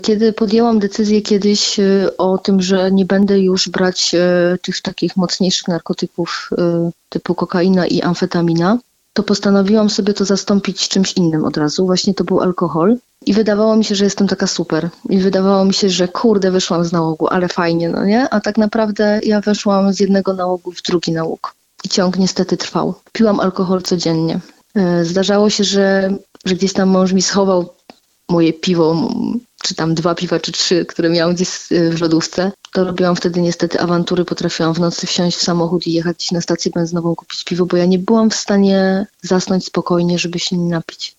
Kiedy podjęłam decyzję kiedyś o tym, że nie będę już brać tych takich mocniejszych narkotyków typu kokaina i amfetamina, to postanowiłam sobie to zastąpić czymś innym od razu. Właśnie to był alkohol. I wydawało mi się, że jestem taka super. I wydawało mi się, że kurde, wyszłam z nałogu, ale fajnie, no nie? A tak naprawdę ja weszłam z jednego nałogu w drugi nałóg. I ciąg niestety trwał. Piłam alkohol codziennie. Zdarzało się, że gdzieś tam mąż mi schował moje piwo, czy tam 2 piwa, czy 3, które miałam gdzieś w lodówce. To robiłam wtedy niestety awantury, potrafiłam w nocy wsiąść w samochód i jechać gdzieś na stację benzynową kupić piwo, bo ja nie byłam w stanie zasnąć spokojnie, żeby się nie napić.